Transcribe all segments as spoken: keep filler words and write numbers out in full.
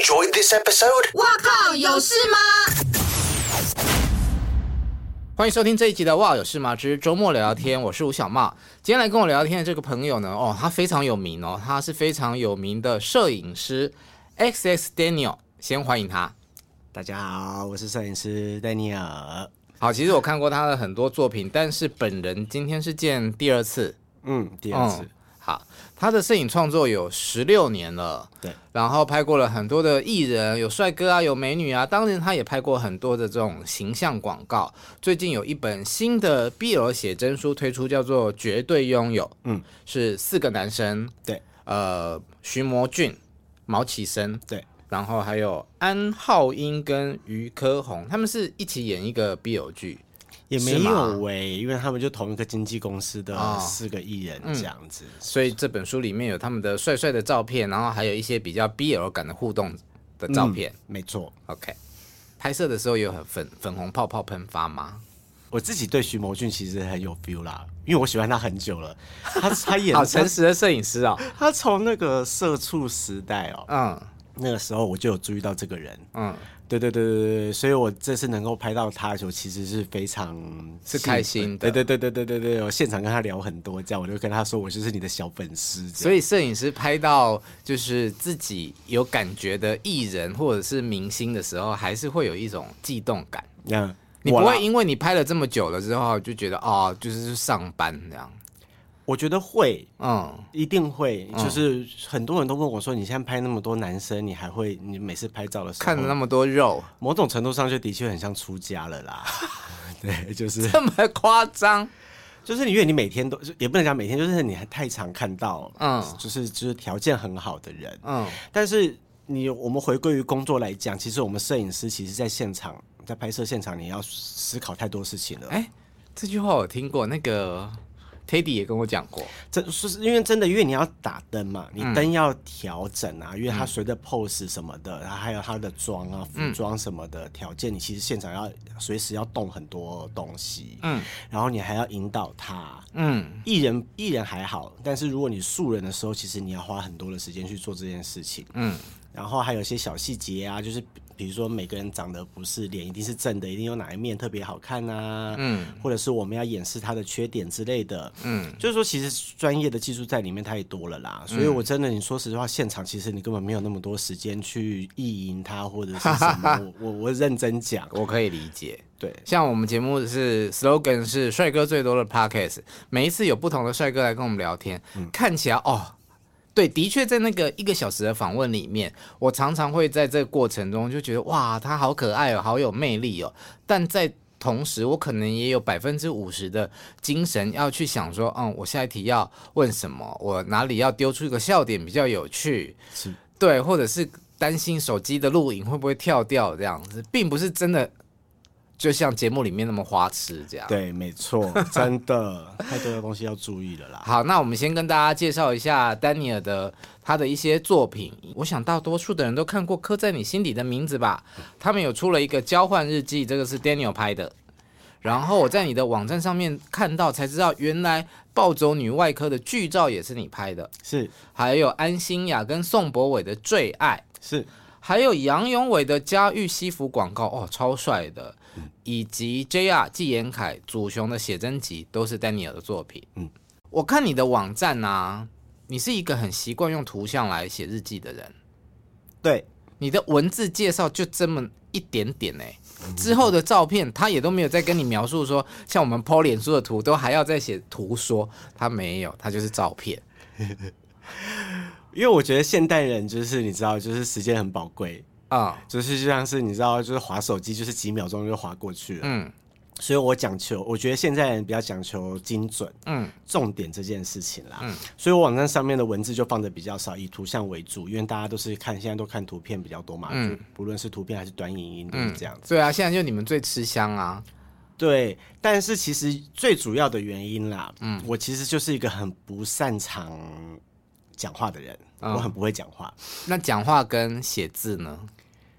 enjoyed this episode? 哇靠，有事吗？ 欢迎收听这一集的哇有事吗之周末聊聊天，我是吴小茂。今天来跟我聊天的这个朋友呢，哦，他非常有名哦，他是非常有名的摄影师 X X Daniel， 先欢迎他。 大家好，我是摄影师丹尼尔。 好，其实我看过他的很多作品，但是本人今天是见第二次。 嗯，第二次。 嗯、好，他的摄影创作有十六年了， 对， 然后拍过了很多的艺人，有帅哥啊，有美女啊，当然他也拍过很多的这种形象广告。最近有一本新的 B L 写真书推出，叫做《绝对拥有》，嗯，是四个男生， 对， 呃，徐模俊、毛启生， 对， 然后还有安浩英跟于科宏，他们是一起演一个 B L 剧。 也没有喂，因为他们就同一个经纪公司的四个艺人这样子、哦嗯， 所以这本书里面有他们的帅帅的照片，然后还有一些比较 B L 感的互动的照片。 嗯、没错 ，OK。拍摄的时候有很粉粉红泡泡喷发吗？ 我自己对徐谋俊其实很有 feel 啦，因为我喜欢他很久了。他他演好诚实的摄影师哦。 他从那个社畜时代哦， 嗯， 那个时候我就有注意到这个人，嗯。对对对对对，所以我这次能够拍到他的时候，其实是非常是开心的。 对对对对对对对，我现场跟他聊很多，这样我就跟他说，我就是你的小粉丝。 所以摄影师拍到就是自己有感觉的艺人或者是明星的时候，还是会有一种悸动感。嗯，你不会因为你拍了这么久了之后，就觉得哦，就是上班这样。 我觉得会，嗯，一定会。嗯、就是很多人都问我说：“你现在拍那么多男生，你还会？你每次拍照的时候看了那么多肉， 某种程度上就的确很像出家了啦。”对，就是这么夸张。 就是因为你每天都也不能讲每天，就是你还太常看到，嗯，就是就是条件很好的人，嗯，但是你我们回归于工作来讲，其实我们摄影师其实在现场在拍摄现场，你要思考太多事情了。 哎、欸，这句话我听过，那个。Teddy 也跟我讲过， 这是因为真的，因为你要打灯嘛，你灯要调整啊，嗯、因为它随着 pose 什么的，然后还有它的妆啊、服装什么的条件，嗯、你其实现场要随时要动很多东西，嗯，然后你还要引导他，嗯，艺人艺人还好，但是如果你素人的时候，其实你要花很多的时间去做这件事情，嗯，然后还有一些小细节啊，就是比如说每个人长得不是脸一定是正的，一定有哪一面特别好看啊，嗯，或者是我们要掩饰他的缺点之类的。嗯，就是说，其实专业的技术在里面太多了啦，所以我真的，你说实话，现场其实你根本没有那么多时间去意淫他或者是什么。我我我认真讲， 我可以理解。 对， 像我们节目是 slogan 是帅哥最多的 podcast， 每一次有不同的帅哥来跟我们聊天，嗯、看起来哦，对，的确在那个一个小时的访问里面，我常常会在这个过程中就觉得哇，他好可爱哦，好有魅力哦，但在同时，我可能也有百分之五十的精神要去想说，嗯，我下一题要问什么，我哪里要丢出一个笑点比较有趣，是对，或者是担心手机的录影会不会跳掉这样子，并不是真的就像节目里面那么花痴这样。 对，没错，真的太多的东西要注意了啦。 好，那我们先跟大家介绍一下丹尼尔的他的一些作品。我想大多数的人都看过《刻在你心底的名字》吧？他们有出了一个交换日记，这个是 Daniel 拍的。然后我在你的网站上面看到，才知道原来暴走女外科的剧照也是你拍的。 是， 还有安心雅跟宋博伟的最爱。 是。还有杨永伟的家喻西服广告，哦，超帅的，嗯、以及 J R 纪言凯、祖雄的写真集，都是丹尼尔的作品。嗯，我看你的网站啊，你是一个很习惯用图像来写日记的人。 对， 你的文字介绍就这么一点点哎、欸，之后的照片他也都没有再跟你描述说，像我们 po 脸书的图都还要再写图说，他没有，他就是照片。 因为我觉得现代人就是你知道，就是时间很宝贵啊、嗯，就是就像是你知道，就是滑手机，就是几秒钟就滑过去了。嗯，所以我讲求，我觉得现在人比较讲求精准，嗯，重点这件事情啦。嗯，所以我网站上面的文字就放的比较少，以图像为主，因为大家都是看现在都看图片比较多嘛，嗯，不论是图片还是短影音都是这样子。 嗯、对啊，现在就你们最吃香啊。 对，但是其实最主要的原因啦，嗯，我其实就是一个很不擅长讲话的人，嗯、我很不会讲话。 那讲话跟写字呢？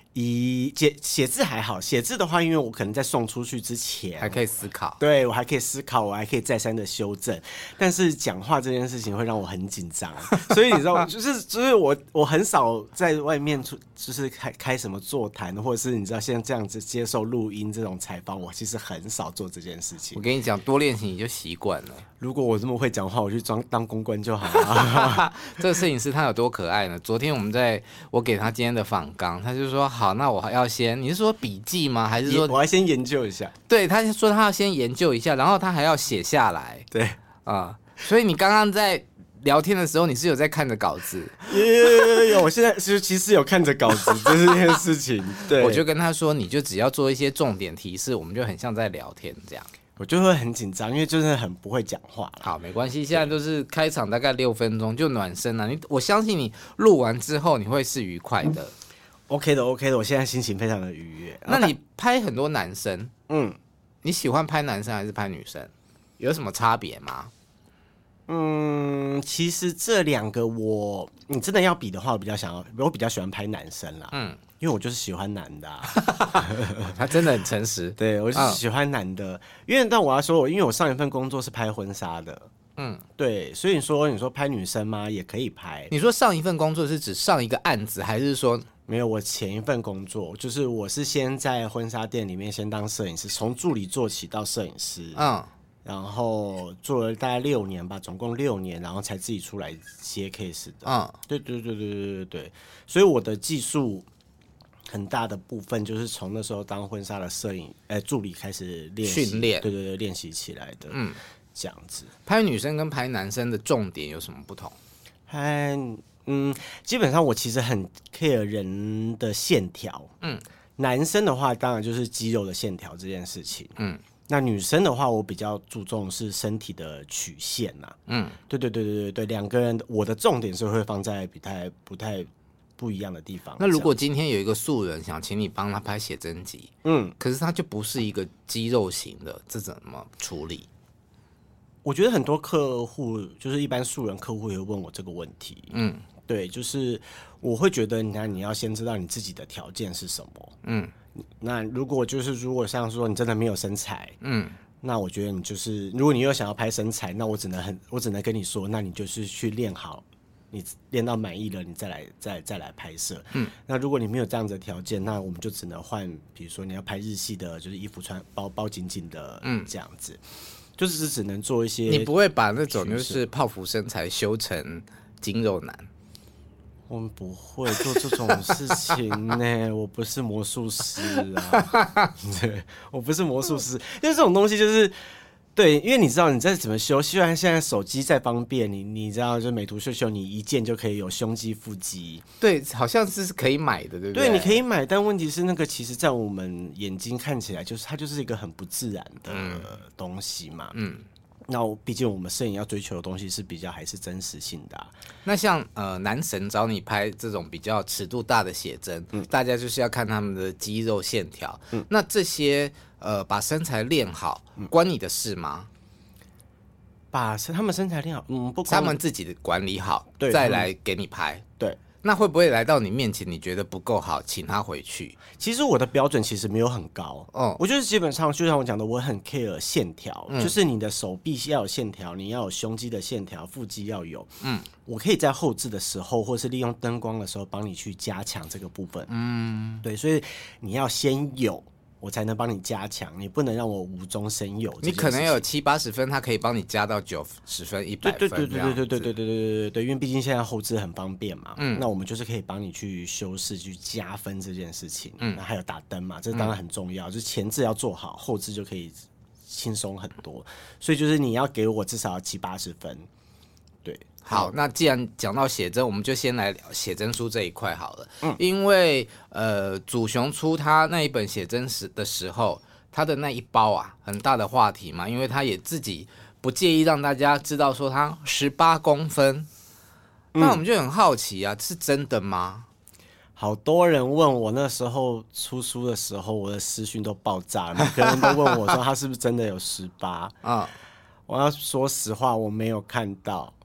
以写写字还好，写字的话，因为我可能在送出去之前还可以思考， 对我还可以思考，我还可以再三的修正。但是讲话这件事情会让我很紧张，所以你知道，就是就是我我很少在外面出，就是开开什么座谈，或者是你知道像这样子接受录音这种采访，我其实很少做这件事情。 我跟你讲，多练习你就习惯了。 如果我这么会讲话，我去装当公关就好了。 这个摄影师他有多可爱呢？昨天我们在我给他今天的访纲，他就说好，那我要先，你是说笔记吗？还是说我要先研究一下？ 对，他就说他要先研究一下，然后他还要写下来。 对啊、呃，所以你刚刚在聊天的时候，你是有在看着稿子？ 有有有，我现在是其实有看着稿子，这是这件事情。对， 我就跟他说，你就只要做一些重点提示，我们就很像在聊天这样。 我就会很紧张，因为真的很不会讲话。 好，没关系，现在都是开场大概六分钟就暖身了。你我相信你录完之后你会是愉快的。 OK 的 OK 的，我现在心情非常的愉悦。 那你拍很多男生， 嗯， 你喜欢拍男生还是拍女生？有什么差别吗？ 嗯，其实这两个我，你真的要比的话，我比较想要，我比较喜欢拍男生啦。嗯。因为我就是喜欢男的、啊， 他真的很诚实。 对，我就是喜欢男的。嗯、因为但我要说，我因为我上一份工作是拍婚纱的，嗯，对，所以你说你说拍女生吗？也可以拍。 你说上一份工作是指上一个案子，还是说没有？我前一份工作就是我是先在婚纱店里面先当摄影师，从助理做起到摄影师，嗯，然后做了大概六年吧，总共六年，然后才自己出来接 case 的，嗯，对对对对对对对，所以我的技术。很大的部分就是从那时候当婚纱的摄影，呃，助理开始练习训练， 对对对，练习起来的，嗯，这样子。 拍女生跟拍男生的重点有什么不同？ 拍，嗯，基本上我其实很 care 人的线条，嗯，男生的话当然就是肌肉的线条这件事情，嗯，那女生的话我比较注重是身体的曲线呐、啊，嗯，对对对对对对，两个人我的重点是会放在不太不太。不一样的地方。 那如果今天有一个素人想请你帮他拍写真集，嗯，可是他就不是一个肌肉型的，这怎么处理？ 我觉得很多客户就是一般素人客户也会问我这个问题，嗯，对，就是我会觉得，你看你要先知道你自己的条件是什么，嗯，那如果就是如果像说你真的没有身材，嗯。那我觉得你就是，如果你又想要拍身材，那我只能很，我只能跟你说，那你就是去练好。你练到满意了，你再来再再来拍摄。嗯，那如果你没有这样子的条件，那我们就只能换，比如说你要拍日系的，就是衣服穿包包紧紧的，嗯，这样子，就是只能做一些。 你不会把那种就是泡芙身材修成筋肉男？ 我们不会做这种事情呢，我不是魔术师啊，对，我不是魔术师，因为这种东西就是。对，因为你知道你在怎么修，虽然现在手机再方便，你你知道就美图秀秀，你一键就可以有胸肌、腹肌。 对，好像是可以买的，对不对？ 对，你可以买，但问题是那个其实在我们眼睛看起来，就是它就是一个很不自然的东西嘛。嗯，那毕竟我们摄影要追求的东西是比较还是真实性的、啊。 那像呃男神找你拍这种比较尺度大的写真，嗯、大家就是要看他们的肌肉线条。嗯，那这些。呃，把身材练好，关你的事吗？ 把他们身材练好，嗯，不， 他们自己的管理好， 对， 再来给你拍。 对， 那会不会来到你面前，你觉得不够好，请他回去？ 其实我的标准其实没有很高，哦，我就是基本上就像我讲的，我很 care 线条，嗯、就是你的手臂要有线条，你要有胸肌的线条，腹肌要有，嗯，我可以在后置的时候，或是利用灯光的时候，帮你去加强这个部分，嗯，对，所以你要先有。我才能帮你加强，你不能让我无中生有。 你可能有七八十分，他可以帮你加到九十分、一百分。 对对对对对对对对对对对对，因为毕竟现在后置很方便嘛。嗯，那我们就是可以帮你去修饰、去加分这件事情。嗯，那还有打灯嘛，这当然很重要，嗯、就是前置要做好，后置就可以轻松很多。所以就是你要给我至少要七八十分。对。 好，那既然讲到写真，我们就先来聊写真书这一块好了。嗯，因为呃，祖雄出他那一本写真时的时候，他的那一包啊，很大的话题嘛，因为他也自己不介意让大家知道说他十八公分。嗯、那我们就很好奇啊，是真的吗？ 好多人问我那时候出书的时候，我的私讯都爆炸了，每个人都问我说他是不是真的有十八啊？我要说实话，我没有看到。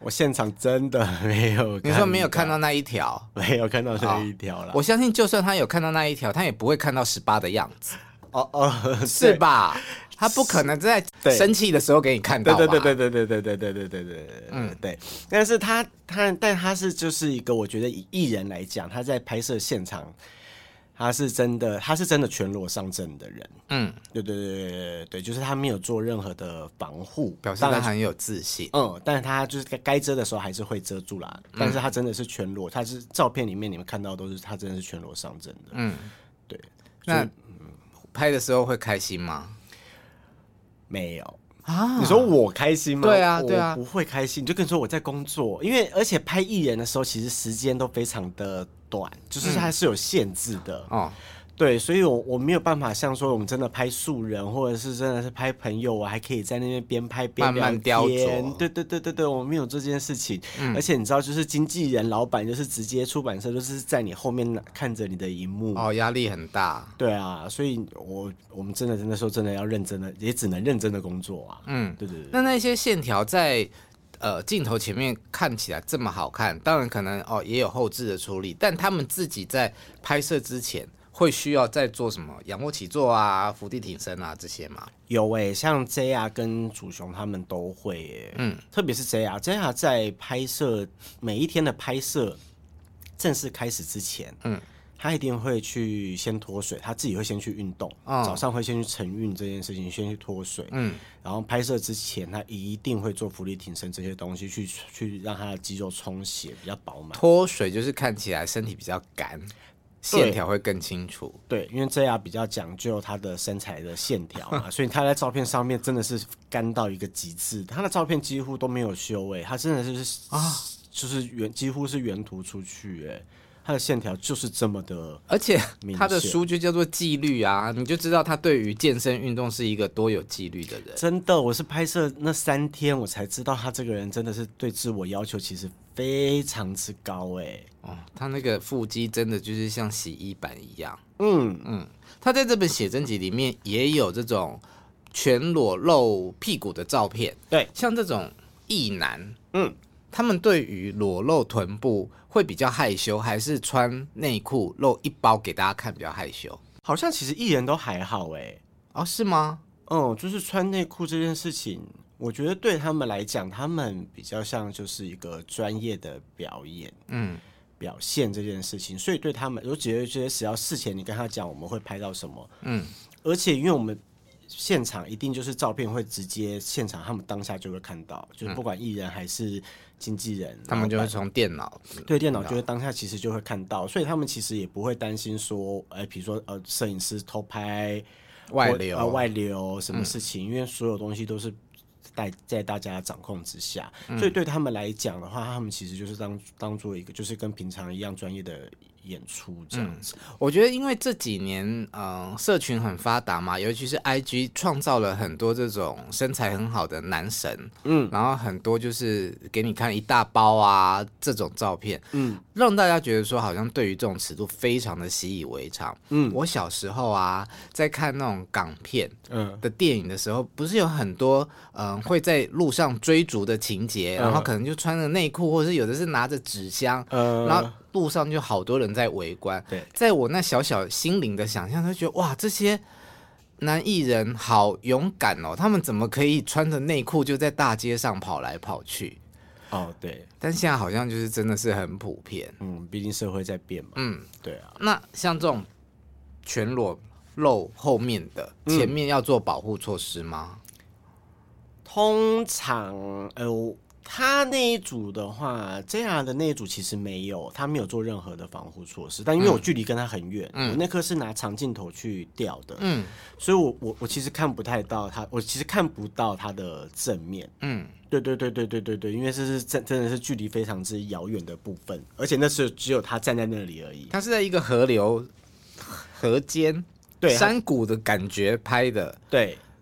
我现场真的没有看到， 你说没有看到那一条， 没有看到那一条啦、 哦。我相信，就算他有看到那一条，他也不会看到十八的样子。 哦哦， 是吧？他不可能在生气的时候给你看到吧？ 对对对对对对对对对对对对，嗯对。但是他他但他是就是一个，我觉得以艺人来讲，他在拍摄现场，他是真的他是真的全裸上阵的人。嗯，对对对对对对，就是他没有做任何的防护， 表示他很有自信。 嗯，但是他就是该遮的时候还是会遮住啦。嗯、但是他真的是全裸，他是照片里面你们看到都是他真的是全裸上阵的。嗯，对。 那拍的时候会开心吗？ 没有啊！你说我开心吗？ 对啊，对啊， 我不会开心。就跟你说我在工作，因为而且拍艺人的时候，其实时间都非常的短，就是它是有限制的、嗯、哦。对，所以我我没有办法像说我们真的拍素人，或者是真的是拍朋友，我还可以在那边边拍边聊天， 慢慢雕琢。 对对对对对，我没有这件事情、嗯。而且你知道，就是经纪人、老板，就是直接出版社，就是在你后面看着你的荧幕， 哦，压力很大。 对啊，所以我我们真的真的说真的要认真的，也只能认真的工作啊。嗯，对对对。 那那些线条在呃镜头前面看起来这么好看，当然可能哦也有后置的处理，但他们自己在拍摄之前。会需要再做什么仰卧起坐啊、伏地挺身啊这些吗？ 有诶、欸，像 J R 跟祖雄他们都会诶、欸，嗯，特别是 J R，J R 在拍摄每一天的拍摄正式开始之前，嗯，他一定会去先脱水，他自己会先去运动、哦，早上会先去晨运这件事情，先去脱水，嗯，然后拍摄之前他一定会做伏地挺身这些东西，去去让他的肌肉充血，比较饱满。 脱水就是看起来身体比较干。线条会更清楚， 对，因为 J R 比较讲究他的身材的线条嘛，所以他在照片上面真的是干到一个极致。他的照片几乎都没有修诶、欸，他真的是啊，就是原几乎是原图出去诶、欸，他的线条就是这么的， 而且他的书就叫做纪律啊，你就知道他对于健身运动是一个多有纪律的人。 真的，我是拍摄那三天，我才知道他这个人真的是对自我要求其实非常之高诶、欸。 哦，他那个腹肌真的就是像洗衣板一样。嗯嗯，他在这本写真集里面也有这种全裸露屁股的照片。 对， 像这种异男，嗯，他们对于裸露臀部会比较害羞，还是穿内裤露一包给大家看比较害羞？ 好像其实艺人都还好哎、欸。 哦，是吗？ 嗯，就是穿内裤这件事情，我觉得对他们来讲，他们比较像就是一个专业的表演。嗯。表现这件事情，所以对他们，我觉得觉得只要事前你跟他讲我们会拍到什么，嗯，而且因为我们现场一定就是照片会直接现场，他们当下就会看到，就是不管艺人还是经纪人， 他们就会从电脑对电脑就会当下其实就会看到，所以他们其实也不会担心说，哎、呃，比如说呃，摄影师偷拍外流呃外流什么事情、嗯，因为所有东西都是。在在大家掌控之下、嗯，所以对他们来讲的话，他们其实就是当当做一个，就是跟平常一样专业的演出这样子。 嗯、我觉得，因为这几年嗯、呃，社群很发达嘛，尤其是 I G 创造了很多这种身材很好的男神，嗯，然后很多就是给你看一大包啊这种照片，嗯，让大家觉得说好像对于这种尺度非常的习以为常。嗯，我小时候啊，在看那种港片的电影的时候，不是有很多嗯。呃会在路上追逐的情节，然后可能就穿着内裤，或者是有的是拿着纸箱、呃，然后路上就好多人在围观。 对， 在我那小小心灵的想象，就觉得哇，这些男艺人好勇敢哦，他们怎么可以穿着内裤就在大街上跑来跑去？ 哦，对。 但现在好像就是真的是很普遍。 嗯，毕竟社会在变嘛。嗯，对啊。 那像这种全裸露后面的，前面要做保护措施吗？ 通常，呃，他那一组的话，这样的那一组其实没有，他没有做任何的防护措施。但因为我距离跟他很远、嗯，我那颗是拿长镜头去调的，嗯，所以我我我其实看不太到他，我其实看不到他的正面，嗯，对对对对对对对，因为这是真真的是距离非常之遥远的部分，而且那是只有他站在那里而已。 他是在一个河流河间，对山谷的感觉拍的， 对。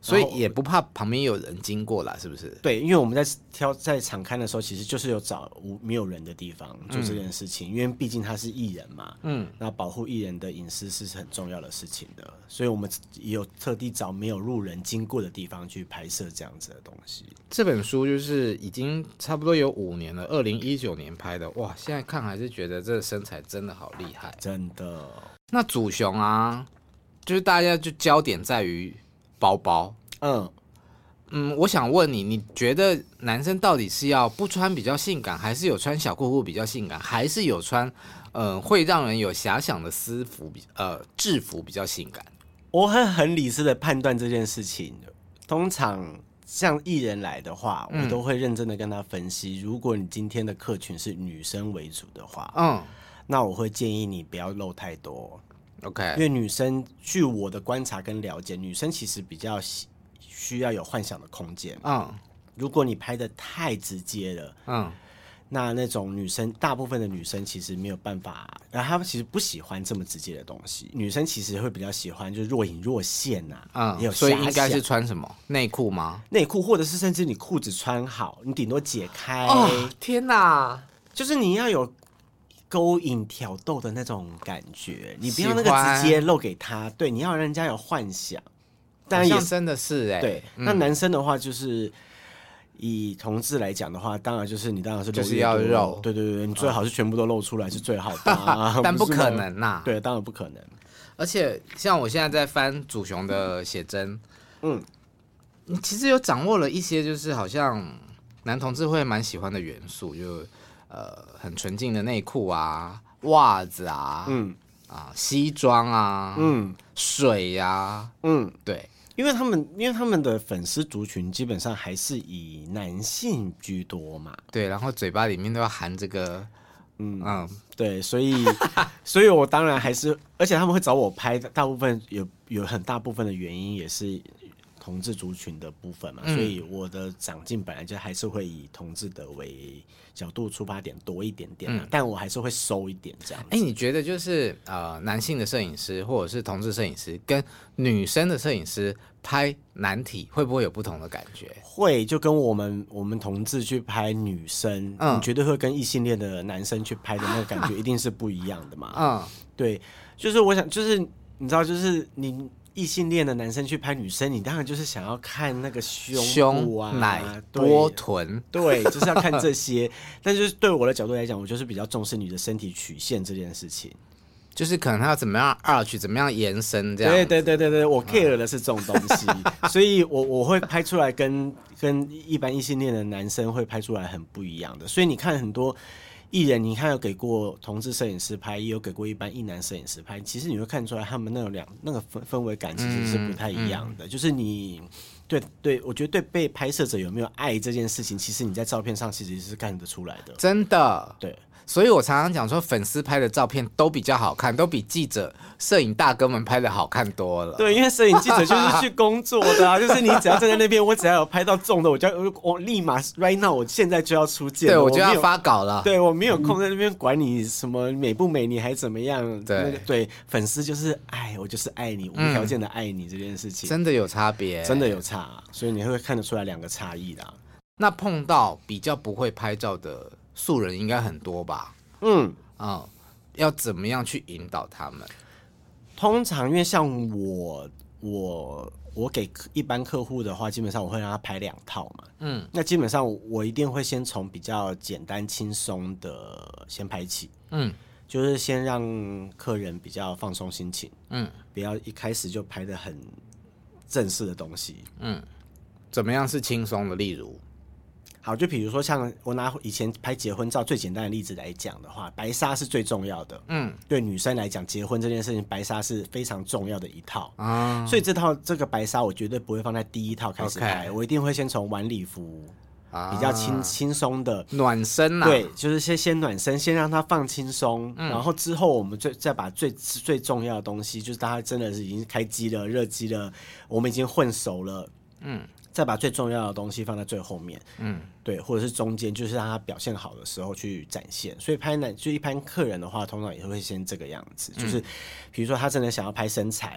所以也不怕旁边有人经过啦，是不是？ 对，因为我们在挑在场勘的时候，其实就是有找无没有人的地方做这件事情，嗯、因为毕竟他是艺人嘛，嗯，那保护艺人的隐私是很重要的事情的，所以我们也有特地找没有路人经过的地方去拍摄这样子的东西。 这本书就是已经差不多有五年了，二零一九年拍的，哇，现在看还是觉得这个身材真的好厉害， 真的。 那祖雄啊，就是大家就焦点在于包包，嗯。嗯，我想问你，你觉得男生到底是要不穿比较性感，还是有穿小裤裤比较性感，还是有穿呃会让人有遐想的私服比呃制服比较性感？ 我会很理智的判断这件事情。通常像艺人来的话，我都会认真的跟他分析。如果你今天的客群是女生为主的话，嗯，那我会建议你不要露太多。 OK， 因为女生据我的观察跟了解，女生其实比较需要有幻想的空间。嗯，如果你拍的太直接了，嗯，那那种女生，大部分的女生其实没有办法，然后她们其实不喜欢这么直接的东西。女生其实会比较喜欢就是若隐若现呐、啊，嗯，也有遐想。 所以应该是穿什么内裤吗？ 内裤，或者是甚至你裤子穿好，你顶多解开。 哦，天哪！ 就是你要有勾引挑逗的那种感觉，你不要那个直接露给他，对，你要让人家有幻想。当然也真的是哎、欸， 对。嗯、那男生的话，就是以同志来讲的话，当然就是你当然是就是要肉， 对对对，你最好是全部都露出来是最好的、啊， 但不可能呐、啊。 对，当然不可能。 而且像我现在在翻祖雄的写真，嗯，你其实有掌握了一些，就是好像男同志会蛮喜欢的元素，就呃很纯净的内裤啊、袜子啊，嗯。啊，西装啊，嗯，水呀、啊，嗯，对， 因为他们因为他们的粉丝族群基本上还是以男性居多嘛， 对，然后嘴巴里面都要含这个，嗯嗯，对，所以所以我当然还是，而且他们会找我拍，大部分有有很大部分的原因也是同志族群的部分嘛，嗯、所以我的长进本来就还是会以同志的为角度出发点多一点点、啊嗯、但我还是会收一点这样子。 哎、欸，你觉得就是呃，男性的摄影师或者是同志摄影师跟女生的摄影师拍男体会不会有不同的感觉？ 会，就跟我们我们同志去拍女生，嗯，你绝对会跟异性恋的男生去拍的那个感觉一定是不一样的嘛。嗯，对，就是我想，就是你知道，就是你。异性恋的男生去拍女生，你当然就是想要看那个胸部啊、 胸奶、波臀， 对，就是要看这些。但就是对我的角度来讲，我就是比较重视你的身体曲线这件事情， 就是可能他要怎么样 arch， 怎么样延伸这样。 对对对对对，我 care 的是这种东西，嗯、所以我我会拍出来跟跟一般异性恋的男生会拍出来很不一样的。所以你看很多。艺人，你看有给过同志摄影师拍，也有给过一般异男摄影师拍，其实你会看出来他们那种两那个氛氛围感其实是不太一样的。嗯嗯、就是你对对，我觉得对被拍摄者有没有爱这件事情，其实你在照片上其实是看得出来的。 真的， 对。 所以我常常讲说，粉丝拍的照片都比较好看，都比记者、摄影大哥们拍的好看多了。 对，因为摄影记者就是去工作的啊，就是你只要站在那边，我只要有拍到中的，我就要我立马 right now， 我现在就要出件， 对，我就要发稿了。 对，我没有空在那边管你什么美不美，你还怎么样？ 对、那个、对，粉丝就是爱，我就是爱你，无条件的爱你这件事情， 嗯、真的有差别， 真的有差，所以你会看得出来两个差异啦。 那碰到比较不会拍照的素人应该很多吧？嗯嗯，要怎么样去引导他们？ 通常因为像我我我给一般客户的话，基本上我会让他拍两套嘛。嗯，那基本上我一定会先从比较简单轻松的先拍起。嗯，就是先让客人比较放松心情。嗯，不要一开始就拍得很正式的东西。 嗯，怎么样是轻松的？例如。 好，就比如说像我拿以前拍结婚照最简单的例子来讲的话，白纱是最重要的。嗯，对女生来讲，结婚这件事情，白纱是非常重要的一套啊。所以这套这个白纱，我绝对不会放在第一套开始拍， okay. 我一定会先从晚礼服，啊、比较轻轻松的暖身啊。 对，就是先先暖身，先让它放轻松、嗯，然后之后我们最再把最最重要的东西，就是大家真的是已经开机了、热机了，我们已经混熟了。嗯。再把最重要的东西放在最后面，嗯，对，或者是中间，就是让他表现好的时候去展现。所以拍男就一般客人的话，通常也会先这个样子，就是比如说他真的想要拍身材，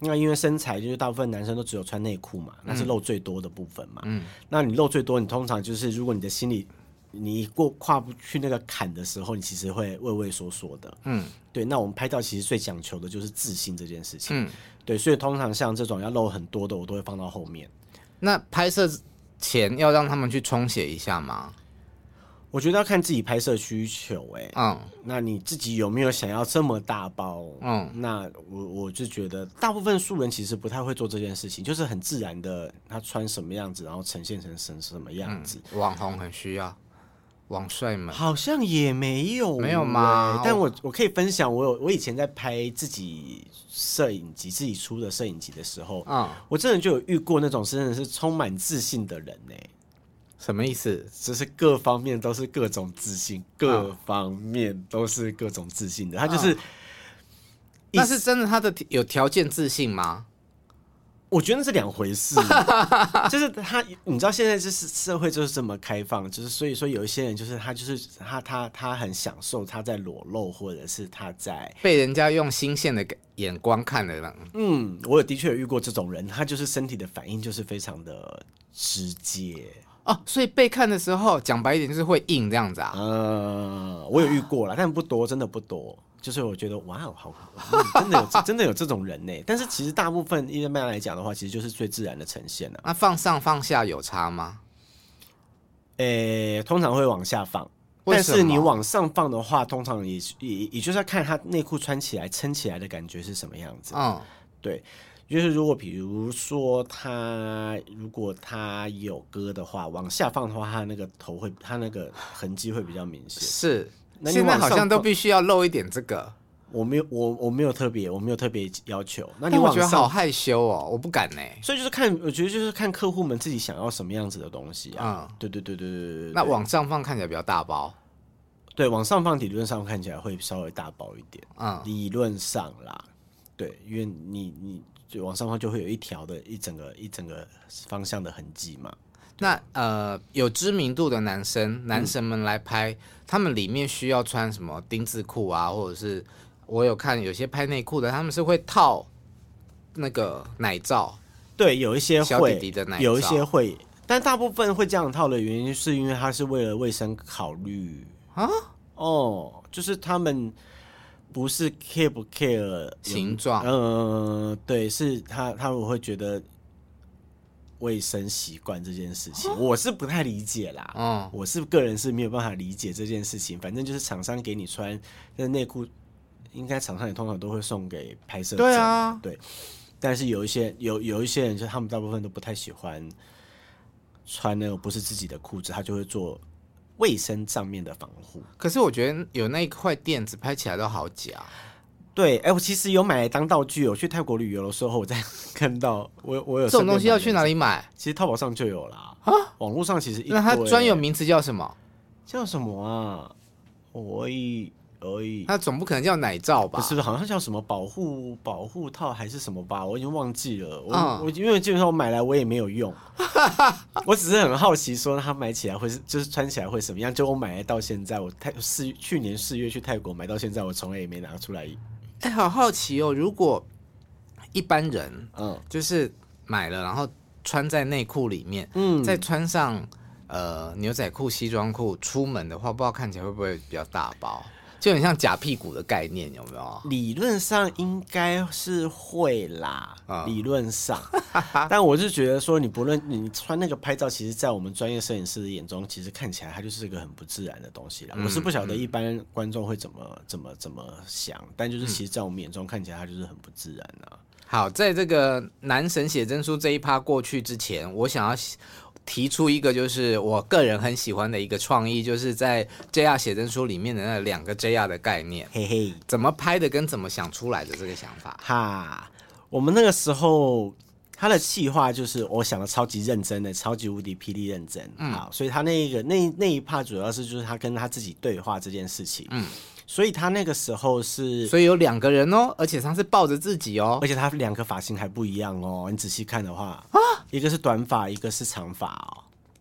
那因为身材就是大部分男生都只有穿内裤嘛，那是露最多的部分嘛。 嗯， 那你露最多，你通常就是如果你的心里你过跨不去那个坎的时候，你其实会畏畏缩缩的。嗯，对。那我们拍照其实最讲求的就是自信这件事情。嗯，对。所以通常像这种要露很多的，我都会放到后面。 那拍摄前要让他们去冲血一下吗？ 我觉得要看自己拍摄需求、欸，哎，嗯，那你自己有没有想要这么大包？嗯，那我我就觉得大部分素人其实不太会做这件事情，就是很自然的，他穿什么样子，然后呈现成什么样子。 嗯、网红很需要，网帅们好像也没有、欸， 没有吗？ 但我我可以分享，我有我以前在拍自己摄影集、自己出的摄影集的时候，嗯，我真的就有遇过那种真的是充满自信的人呢、欸。 什么意思？ 就是各方面都是各种自信，各方面都是各种自信的。他就是，嗯、 那是真的，他的有条件自信吗？ 我觉得那是两回事。就是他，你知道现在就是社会就是这么开放，就是所以说有一些人就是他就是他他他很享受他在裸露，或者是他在被人家用新鲜的眼光看的人。 嗯，我有的确有遇过这种人，他就是身体的反应就是非常的直接。 哦，所以被看的时候，讲白一点就是会硬这样子啊。 嗯，我有遇过啦，但不多，真的不多。就是我觉得哇，好，嗯、真的有真的有这种人呢。但是其实大部分一般来讲的话，其实就是最自然的呈现了、啊。 那放上放下有差吗？ 诶、欸，通常会往下放，但是你往上放的话，通常也也也就是要看他内裤穿起来撑起来的感觉是什么样子。嗯，对。就是如果比如说他如果他有割的话，往下放的话，他那个头会他那个痕迹会比较明显。 是，现在好像都必须要露一点这个。 我没有我我没有特别我没有特别要求。那你往上，我觉得好害羞哦，我不敢呢、欸。 所以就是看，我觉得就是看客户们自己想要什么样子的东西啊。嗯，对对对对对 对, 对。 那往上放看起来比较大包。 对，往上放理论上看起来会稍微大包一点。嗯，理论上啦，对，因为你你。就往上方就会有一条的一整个一整个方向的痕迹嘛。 那呃，有知名度的男生男神们来拍、嗯，他们里面需要穿什么丁字裤啊，或者是我有看有些拍内裤的，他们是会套那个奶罩。 对，有一些会， 小弟弟的奶罩， 有一些会，但大部分会这样套的原因，是因为他是为了卫生考虑啊。哦，就是他们。不是 care 不 care 形状， 嗯、呃，对，是他他们会觉得卫生习惯这件事情，我是不太理解啦。嗯，我是个人是没有办法理解这件事情。反正就是厂商给你穿那内裤，应该厂商也通常都会送给拍摄者。 对啊， 对。但是有一些有有一些人，就他们大部分都不太喜欢穿那个不是自己的裤子，他就会做。卫生上面的防护， 可是我觉得有那一块垫子拍起来都好假。 对，哎、欸，我其实有买来当道具。我去泰国旅游的时候，我在看到我我有这种东西要去哪里买？ 其实淘宝上就有啦，啊，网络上其实一堆。 那它专有名词叫什么？ 叫什么啊？我一而已。 它总不可能叫奶罩吧？ 不是，好像叫什么保护保护套还是什么吧？我已经忘记了。我、嗯、我因为基本上我买来我也没有用，我只是很好奇，说它买起来会是就是穿起来会什么样？就我买来到现在，我泰四去年四月去泰国买到现在，我从来也没拿出来。 哎、欸，好好奇哦！如果一般人嗯，就是买了然后穿在内裤里面，嗯，再穿上呃牛仔裤、西装裤出门的话，不知道看起来会不会比较大包？就很像假屁股的概念，有没有？ 理论上应该是会啦，嗯、理论上。但我是觉得说，你不论你穿那个拍照，其实，在我们专业摄影师的眼中，其实看起来它就是一个很不自然的东西啦。嗯、我是不晓得一般观众会怎么怎么怎么想，但就是其实，在我们眼中看起来，它就是很不自然啊。 好，在这个男神写真书这一趴过去之前，我想要提出一个就是我个人很喜欢的一个创意，就是在 J R 写真书里面的那两个 J R 的概念，嘿嘿，怎么拍的跟怎么想出来的这个想法。 哈，我们那个时候他的企划就是我想的超级认真的，超级无敌霹雳认真，嗯，好，所以他那个那那一 part 主要是就是他跟他自己对话这件事情，嗯。所以他那个时候是， 所以有两个人哦，而且他是抱着自己哦， 而且他两个发型还不一样哦。你仔细看的话，啊，一个是短发，一个是长发哦。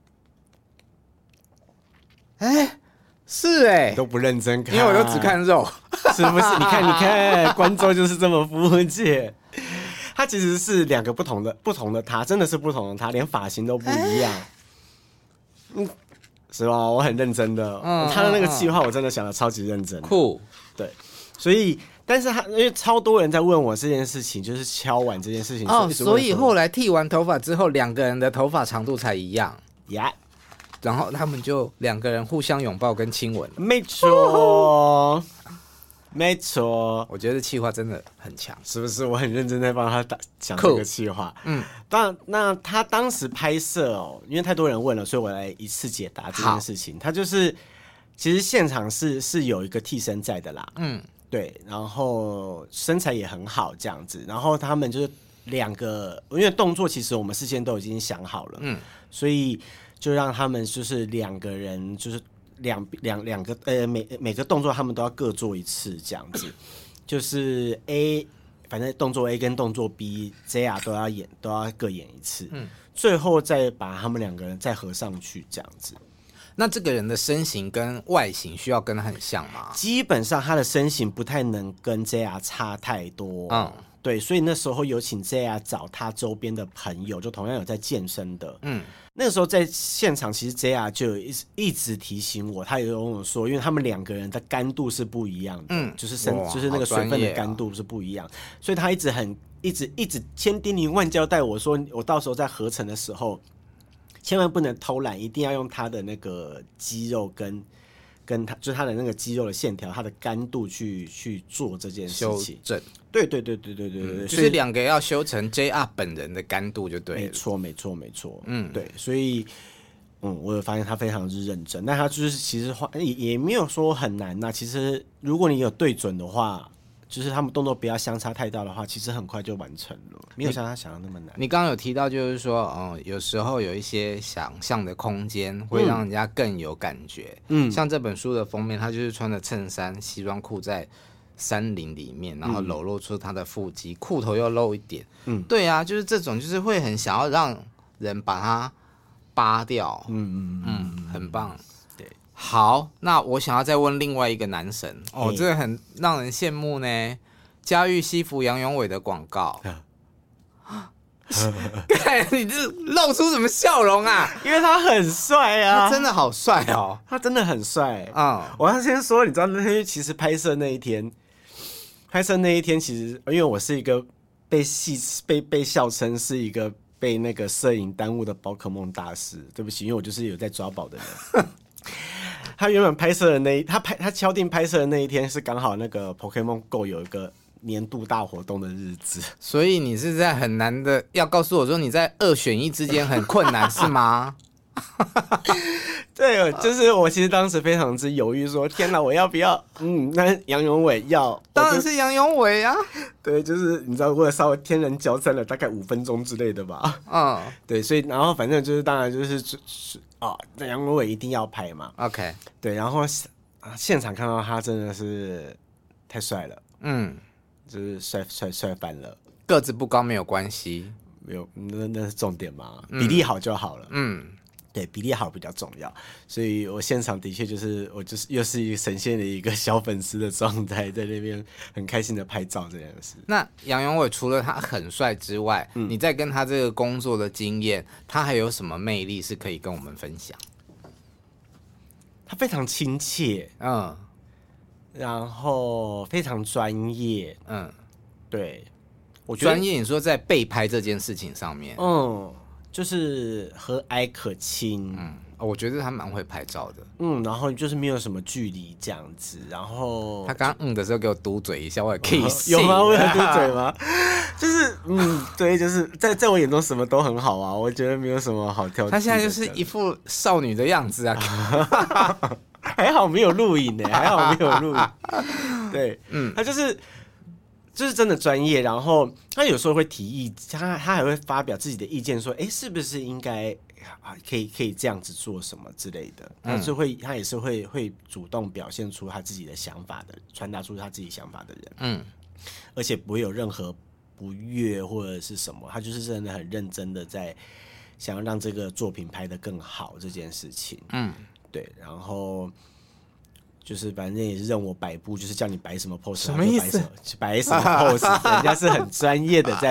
哎、欸，是哎、欸， 都不认真看， 因为我都只看肉， 是不是？你看，你看，观众就是这么肤浅。 他其实是两个不同的不同的他，真的是不同的他，连发型都不一样。嗯，是吧？我很认真的，嗯、他的那个计划我真的想的超级认真， 酷。 对，所以。但是他因为超多人在问我这件事情，就是敲碗这件事情哦，所以后来剃完头发之后，两个人的头发长度才一样呀， yeah. 然后他们就两个人互相拥抱跟亲吻， 没错，没错。 我觉得企划真的很强， 是不是？我很认真在帮他讲这个企划。嗯，当那他当时拍摄哦，因为太多人问了，所以我来一次解答这件事情。他就是其实现场是是有一个替身在的啦，嗯。对，然后身材也很好，这样子。然后他们就是两个，因为动作其实我们事先都已经想好了，嗯，所以就让他们就是两个人，就是两两两个呃每每个动作他们都要各做一次，这样子。就是 A， 反正动作 A 跟动作 B，J R 都要演，都要各演一次，嗯，最后再把他们两个人再合上去，这样子。 那这个人的身形跟外形需要跟他很像吗？ 基本上他的身形不太能跟 J R 差太多，嗯，对，所以那时候有请 J R 找他周边的朋友，就同样有在健身的，嗯，那个时候在现场，其实 J R 就有一直一直提醒我，他有跟我说，因为他们两个人的干度是不一样的，嗯，就是身就是那个水分的干度是不一样，所以他一直很一直一直千叮咛万交代我说，我到时候在合成的时候。千万不能偷懒，一定要用他的那个肌肉跟跟他就是他的那个肌肉的线条，他的干度去去做这件事情。修正，对对对对对对对、嗯， 就是两个要修成 J R 本人的干度就对了。 没错没错没错，嗯，对，所以嗯，我有发现他非常之认真，但他就是其实也也没有说很难呐、啊。其实如果你有对准的话。就是他们动作不要相差太大的话，其实很快就完成了，没有像他想的那么难。 你刚刚有提到，就是说，嗯，有时候有一些想象的空间会让人家更有感觉。嗯，像这本书的封面，他就是穿着衬衫、西装裤在山林里面，然后裸露出他的腹肌，裤头又露一点。嗯，对啊，就是这种，就是会很想要让人把它扒掉。嗯嗯嗯，很棒。好，那我想要再问另外一个男神哦，这个很让人羡慕呢。嘉裕西服杨永伟的广告，你这露出什么笑容啊？ 因为他很帅啊， 他真的好帅哦， 他真的很帅啊、嗯！我要先说，你知道那天其实拍摄那一天，拍摄那一天其实因为我是一个被戏被被笑称是一个被那个摄影耽误的宝可梦大师，对不起，因为我就是有在抓宝的人。他原本拍摄的那一他拍他敲定拍摄的那一天是刚好那个 Pokemon Go 有一个年度大活动的日子， 所以你是在很难的要告诉我说你在二选一之间很困难是吗？ 对，就是我其实当时非常之犹豫说天哪我要不要嗯那杨永伟要当然是杨永伟啊， 对，就是你知道我稍微天人交战了大概五分钟之类的吧，嗯，对，所以然后反正就是当然就是是哦，那杨永伟一定要拍嘛 ，OK， 对，然后现场看到他真的是太帅了，嗯，就是帅帅帅翻了， 个子不高没有关系， 没有那那是重点嘛，比例好就好了，嗯。对，比例好比较重要，所以我现场的确就是我就是又是一个呈现了一个小粉丝的状态，在那边很开心的拍照这件事。 那杨永伟除了他很帅之外，嗯、你在跟他这个工作的经验，他还有什么魅力是可以跟我们分享？ 他非常亲切，嗯，然后非常专业，嗯，对， 我觉得专业。你说在被拍这件事情上面， 嗯。就是和蔼可亲， 嗯，我觉得他蛮会拍照的， 嗯，然后就是没有什么距离这样子，然后他刚刚嗯的时候给我嘟嘴一下，我也可以信、 嗯，有吗？我有嘟嘴吗？就是嗯，对，就是在在我眼中什么都很好啊，我觉得没有什么好挑剔的。 他现在就是一副少女的样子啊， 还好没有录影呢，还好没有录影，对，嗯，他就是。就是真的专业，然后他有时候会提议，他他还会发表自己的意见，说，哎，是不是应该可以可以这样子做什么之类的，他是会他也是会会主动表现出他自己的想法的，传达出他自己想法的人，嗯，而且不会有任何不悦或者是什么，他就是真的很认真的在想要让这个作品拍得更好这件事情，嗯，对，然后。就是反正也是任我摆布，就是叫你摆什么 pose， 什么意思？ 摆什么 pose， 人家是很专业的在表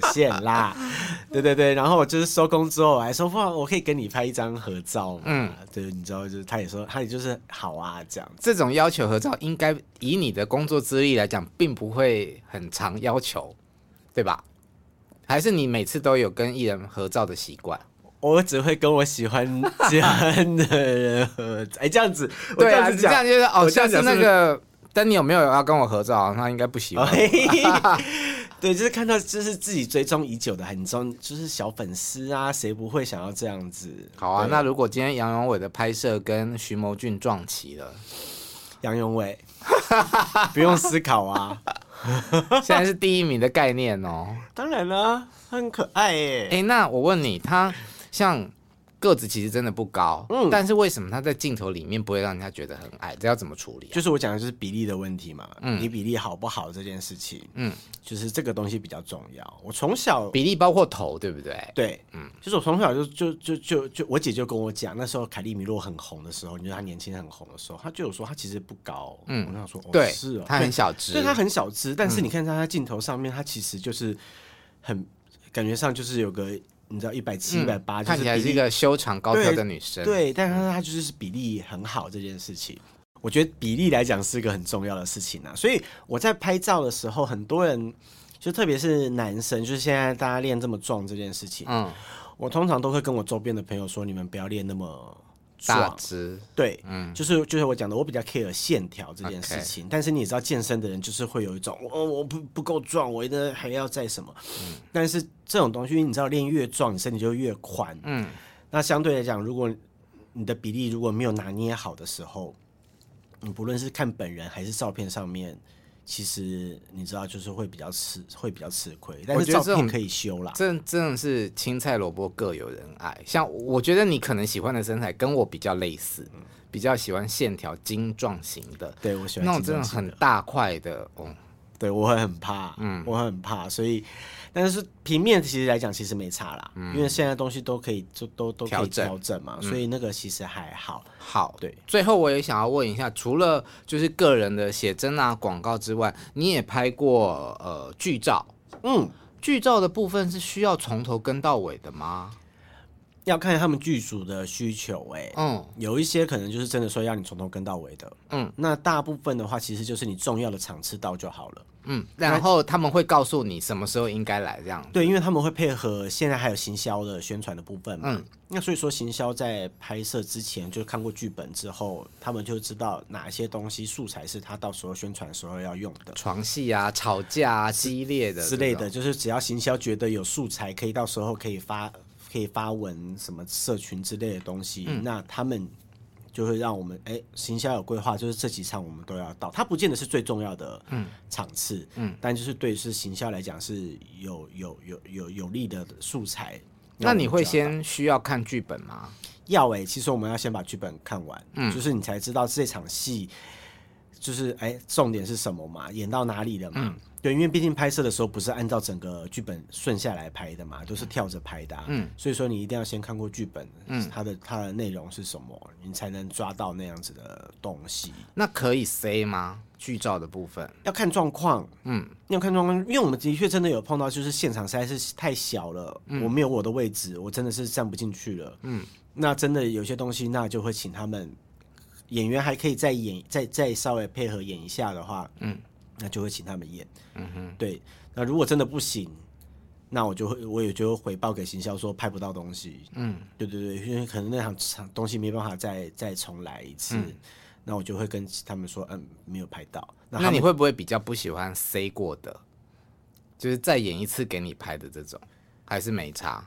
现啦。对对对，然后我就是收工之后，我还说哇，我可以跟你拍一张合照嘛？嗯，对，你知道，就是他也说，他也就是好啊，这样子。 这种要求合照，应该以你的工作资历来讲，并不会很常要求，对吧？还是你每次都有跟艺人合照的习惯？ 我只会跟我喜欢喜欢的人合照。哎，这样子， 对啊， 这样这样就是哦，像是那个。但你有没有要跟我合照？他应该不喜欢。 对，就是看到就是自己追踪已久的很重，就是小粉丝啊，谁不会想要这样子？ 好啊，那如果今天杨永伟的拍摄跟徐谋俊撞齐了， 杨永伟不用思考啊， 现在是第一名的概念哦。 当然了，很可爱耶。 哎、欸，那我问你，他像个子其实真的不高，嗯，但是为什么他在镜头里面不会让人家觉得很矮？这要怎么处理、啊？ 就是我讲的就是比例的问题嘛，嗯，你比例好不好这件事情，嗯，就是这个东西比较重要。我从小比例包括头，对不对？ 对，嗯，就是我从小就就就就就我姐就跟我讲，那时候凯莉米洛很红的时候，你觉得她年轻很红的时候，她就有说她其实不高，嗯，我想说，哦、 对， 是哦， 她很小只， 对，她很小只，但是你看她在镜头上面，她其实就是很感觉上就是有个。你知道一百七、一百八， 看起来是一个修长高挑的女生。 对，但是她就是比例很好这件事情，我觉得比例来讲是一个很重要的事情啊。所以我在拍照的时候，很多人就特别是男生，就是现在大家练这么壮这件事情，嗯，我通常都会跟我周边的朋友说，你们不要练那么。 大只对，嗯，就是就是我讲的，我比较 care 线条这件事情。Okay. 但是你也知道，健身的人就是会有一种，哦，我不不够壮，我一定还要再什么。嗯，但是这种东西，你知道，练越壮，你身体就越宽。嗯，那相对来讲，如果你的比例如果没有拿捏好的时候，你不论是看本人还是照片上面。其实你知道，就是会比较吃，会比较吃亏。但是照片可以修啦。 这真的是青菜萝卜各有人爱。像我觉得你可能喜欢的身材跟我比较类似，嗯、比较喜欢线条精壮型的。 对，我喜欢那种真的很大块的。哦， 对，我会很怕，嗯，我会很怕，所以。但是平面其实来讲，其实没差啦，嗯、因为现在东西都可以就都都可以调整嘛，所以那个其实还好。 好， 对。 最后我也想要问一下，除了就是个人的写真啊、广告之外，你也拍过呃剧照，嗯，剧照的部分是需要从头跟到尾的吗？ 要看他们剧组的需求、欸，哎，嗯，有一些可能就是真的说要你从头跟到尾的，嗯，那大部分的话，其实就是你重要的场次到就好了。 嗯，然后他们会告诉你什么时候应该来这样子。 对，因为他们会配合现在还有行销的宣传的部分嘛。嗯，那所以说行销在拍摄之前就看过剧本之后，他们就知道哪些东西素材是他到时候宣传的时候要用的。 床戏啊、吵架啊、激烈的之类的，就是只要行销觉得有素材可以到时候可以发可以发文什么社群之类的东西，嗯、那他们。就会让我们哎，行销有规划，就是这几场我们都要到。它不见得是最重要的场次，嗯，但就是对是行销来讲是有有有有有利的素材。 那你会先需要看剧本吗？ 要哎、欸，其实我们要先把剧本看完，嗯，就是你才知道这场戏就是哎重点是什么嘛，演到哪里了嘛。嗯对，因为毕竟拍摄的时候不是按照整个剧本顺下来拍的嘛，都是跳着拍的、啊，嗯，所以说你一定要先看过剧本，嗯，它的它的内容是什么，你才能抓到那样子的东西。 那可以 C 吗？剧照的部分要看状况，嗯，要看状况，因为我们的确真的有碰到，就是现场实在是太小了，嗯、我没有我的位置，我真的是站不进去了，嗯，那真的有些东西，那就会请他们演员还可以再演，再再稍微配合演一下的话，嗯。那就会请他们演，嗯哼，对。那如果真的不行，那我就会，我也就会回报给行销说拍不到东西，嗯，对对对，因为可能那场场东西没办法再再重来一次，嗯、那我就会跟他们说，嗯，没有拍到。 那, 那你会不会比较不喜欢 C 过的，就是再演一次给你拍的这种，还是没差？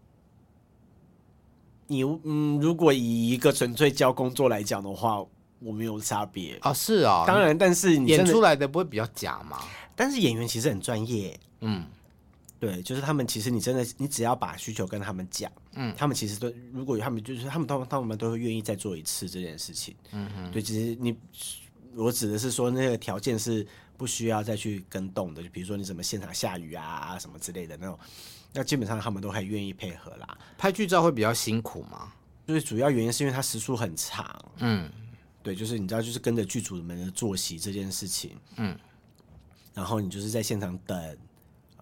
你嗯，如果以一个纯粹交工作来讲的话。我没有差别哦，是哦， 当然，但是你演出来的不会比较假吗？ 但是演员其实很专业，嗯，对，就是他们其实你真的，你只要把需求跟他们讲，嗯，他们其实都如果有他们就是他们他们他们都会愿意再做一次这件事情，嗯哼，对，其实你我指的是说那个条件是不需要再去跟动的，就比如说你什么现场下雨啊什么之类的那种，那基本上他们都还愿意配合啦。 拍剧照会比较辛苦吗？ 就是主要原因是因为它时数很长，嗯。对，就是你知道，就是跟着剧组们的作息这件事情，嗯，然后你就是在现场等，呃，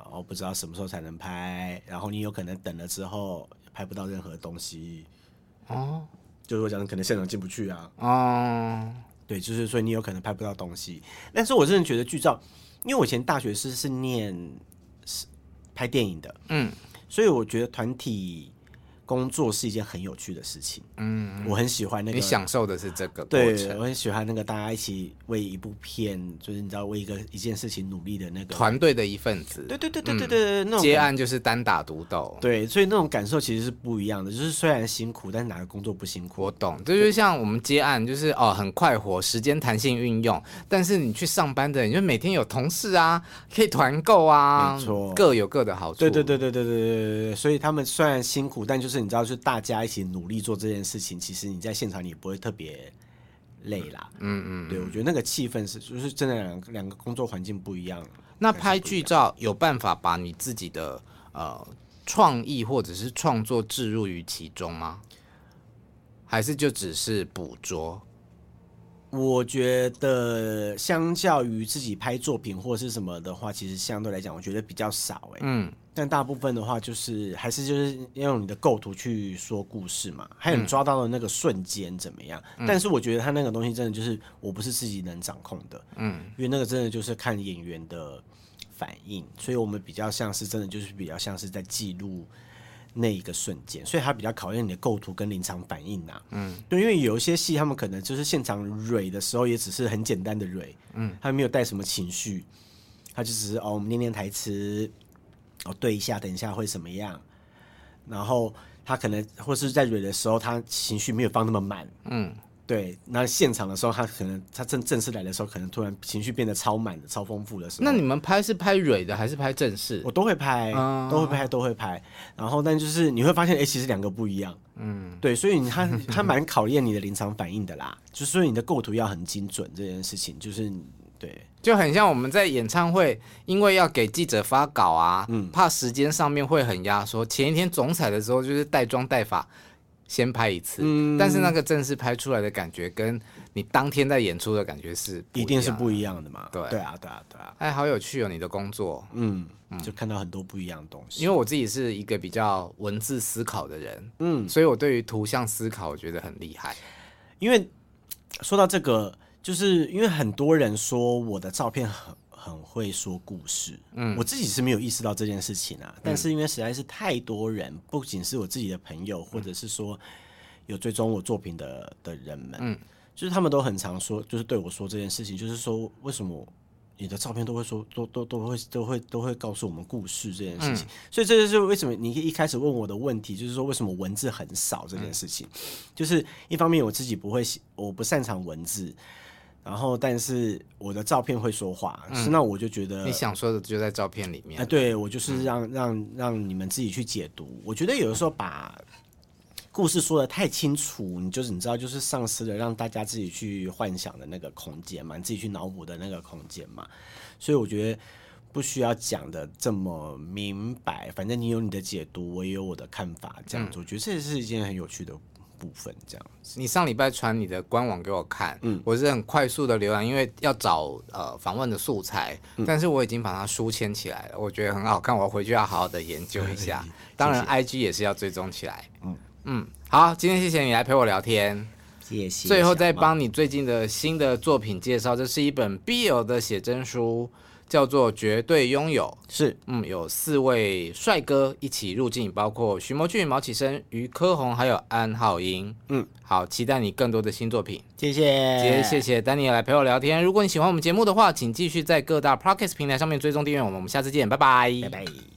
哦不知道什么时候才能拍，然后你有可能等了之后拍不到任何东西，哦，就是我讲可能现场进不去啊，哦，对，就是所以你有可能拍不到东西。但是我真的觉得剧照，因为我以前大学是是念拍电影的，嗯，所以我觉得团体工作是一件很有趣的事情，嗯，我很喜欢那个， 你享受的是这个过程， 对，我很喜欢那个大家一起为一部片，就是你知道为一个一件事情努力的那个团队的一份子， 对对对对对对，嗯、那种接案就是单打独斗， 对，所以那种感受其实是不一样的，就是虽然辛苦，但是哪个工作不辛苦？ 我懂，这就像我们接案，就是哦很快活，时间弹性运用，但是你去上班的人，就每天有同事啊，可以团购啊， 没错， 各有各的好处， 对对对对对对对对，所以他们虽然辛苦，但就是你知道，就是大家一起努力做这件事情，其实你在现场你也不会特别累啦。嗯嗯，对，我觉得那个气氛是，就是真的两个两个工作环境不一样。 那拍剧照有办法把你自己的呃创意或者是创作置入于其中吗？还是就只是捕捉？ 我觉得相较于自己拍作品或是什么的话，其实相对来讲，我觉得比较少哎、欸。嗯。但大部分的话，就是还是就是要用你的构图去说故事嘛，还有你抓到的那个瞬间怎么样、嗯？但是我觉得他那个东西真的就是我不是自己能掌控的，嗯，因为那个真的就是看演员的反应，所以我们比较像是真的就是比较像是在记录那一个瞬间，所以它比较考验你的构图跟临场反应呐、啊。嗯，对，因为有一些戏他们可能就是现场蕊的时候也只是很简单的蕊，嗯，他没有带什么情绪，他就只是哦我们念念台词。哦，对一下，等一下会什么样？然后他可能或是在蕊的时候，他情绪没有放那么满，嗯，对。那现场的时候，他可能他正正式来的时候，可能突然情绪变得超满的、超丰富的时候。 那你们拍是拍蕊的还是拍正式？ 我都会拍，嗯、都会拍，都会拍。然后，但就是你会发现，哎、欸，其实两个不一样，嗯，对。所以他他蛮考验你的临场反应的啦，就是所以你的构图要很精准，这件事情就是。对， 就很像我们在演唱会，因为要给记者发稿啊，嗯、怕时间上面会很压缩。前一天总彩的时候，就是带妆带发先拍一次、嗯，但是那个正式拍出来的感觉，跟你当天在演出的感觉是一定是不一样的嘛。 对， 对啊，对啊，对啊。 哎，好有趣哦，你的工作， 嗯，就看到很多不一样的东西。 因为我自己是一个比较文字思考的人，嗯，所以我对于图像思考，我觉得很厉害。 因为说到这个。就是因为很多人说我的照片很很会说故事，嗯，我自己是没有意识到这件事情啊，但是因为实在是太多人，不仅是我自己的朋友，或者是说有追踪我作品的的人们，嗯，就是他们都很常说，就是对我说这件事情，就是说为什么你的照片都会说，都都都会都会都会告诉我们故事这件事情，嗯、所以这就是为什么你一开始问我的问题，就是说为什么文字很少这件事情，嗯、就是一方面我自己不会，我不擅长文字。然后，但是我的照片会说话，嗯、那我就觉得你想说的就在照片里面。 啊、对我就是让、嗯、让让你们自己去解读。我觉得有的时候把故事说的太清楚，你就是你知道，就是丧失了让大家自己去幻想的那个空间嘛，你自己去脑补的那个空间嘛。所以我觉得不需要讲的这么明白，反正你有你的解读，我也有我的看法，这样子，嗯、我觉得这是一件很有趣的部分这样子。 你上礼拜传你的官网给我看，嗯，我是很快速的浏览，因为要找呃访问的素材、嗯，但是我已经把它书签起来了，我觉得很好看，我回去要好好的研究一下。当然 ，I G 也是要追踪起来。嗯嗯，好，今天谢谢你来陪我聊天， 谢谢。 最后再帮你最近的新的作品介绍，这是一本 B L 的写真书。叫做绝对拥有， 是， 嗯，有四位帅哥一起入境，包括徐谋俊、毛启生、于科宏，还有安浩英。嗯，好，期待你更多的新作品。 谢谢， 今天谢谢丹尼尔来陪我聊天。如果你喜欢我们节目的话，请继续在各大 Podcast 平台上面追踪订阅我们。我们下次见，拜拜， 拜拜。